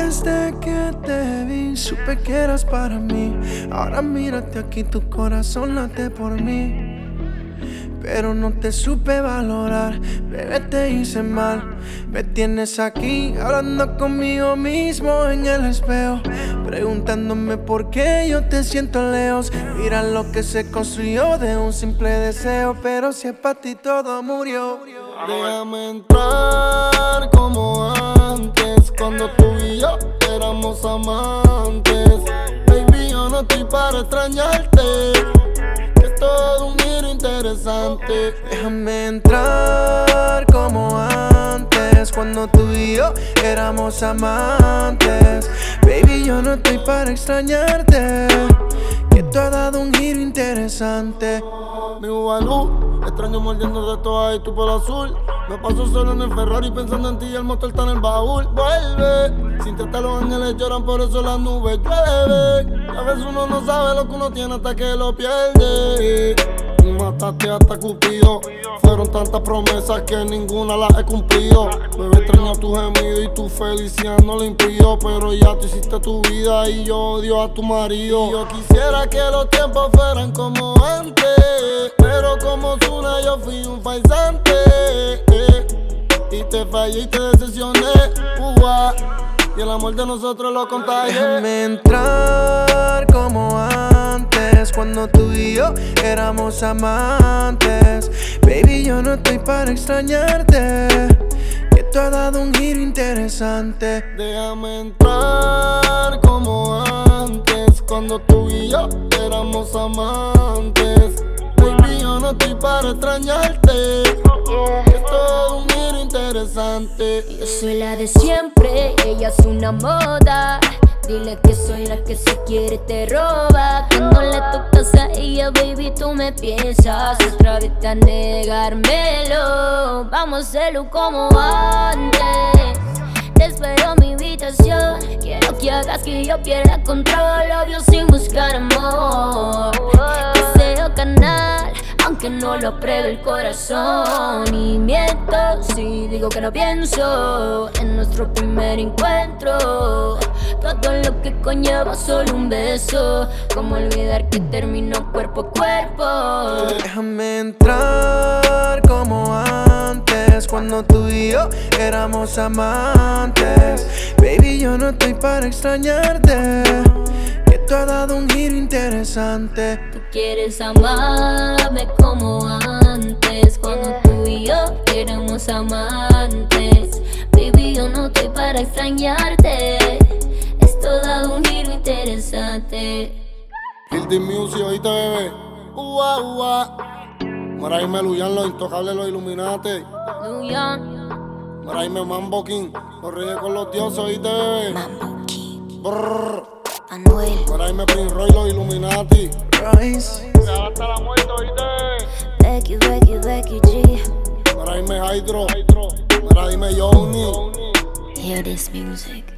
Desde que te vi, supe que eras para mí. Ahora mírate aquí, tu corazón late por mí. Pero no te supe valorar, bebé, te hice mal. Me tienes aquí hablando conmigo mismo en el espejo, preguntándome por qué yo te siento lejos. Mira lo que se construyó de un simple deseo, pero si es para ti todo murió. Déjame entrar como antes, cuando tú y yo éramos amantes. Baby, yo no estoy para extrañarte, que es todo un giro interesante. Déjame entrar como antes, cuando tú y yo éramos amantes. Baby, yo no estoy para extrañarte, que tú has dado un giro interesante. Mi Ubalú, extraño mordiendo de todas y tu pelo azul. Me paso solo en el Ferrari pensando en ti y el motor está en el baúl. Vuelve, sin tratar los ángeles lloran, por eso las nubes llueven. A veces uno no sabe lo que uno tiene hasta que lo pierde. Tú mataste hasta Cupido, fueron tantas promesas que ninguna las he cumplido. Me extraño tu gemido y tu felicidad no lo impido, pero ya tú hiciste tu vida y yo odio a tu marido. Y yo quisiera que los tiempos fueran como antes, pero como Ozuna yo fui un farsante, y te fallé y te decepcioné, y el amor de nosotros lo contagié. Déjame entrar como antes, cuando tú y yo éramos amantes. Baby, yo no estoy para extrañarte, que tú has dado un giro interesante. Déjame entrar como antes, cuando tú y yo éramos amantes. Baby, yo no estoy para extrañarte, que es todo un giro interesante. Yo soy la de siempre, ella es una moda. Dile que soy la que si quiere te roba. Cuando le tocas a ella, baby, tú me piensas otra vez a negármelo. Vamos a hacerlo como antes. Te espero en mi habitación. Quiero que hagas que yo pierda control, obvio sin buscar amor. Deseo canal, aunque no lo apruebe el corazón. Y miento si digo que no pienso en nuestro primer encuentro. Todo lo que conlleva solo un beso, como olvidar que terminó cuerpo a cuerpo. Déjame entrar como antes, cuando tú y yo éramos amantes. Baby, yo no estoy para extrañarte, que tú has dado un giro interesante. Tú quieres amarme como antes, cuando tú y yo éramos amantes. Baby, yo no estoy para extrañarte, esto da un giro interesante. Guilty Music, oíste, bebé. Maraime Luyan, los intocables, los Illuminati. Luyan, Maraime Mambo King, los reyes con los dioses, oíste, bebé. Mambo King, Brrr. Anuel, Maraime Prince Roy, los Illuminati. Royce. Hasta la muerte, oíste. Becky G. Maraime Hydro. Maraime Johnny. Hear this music.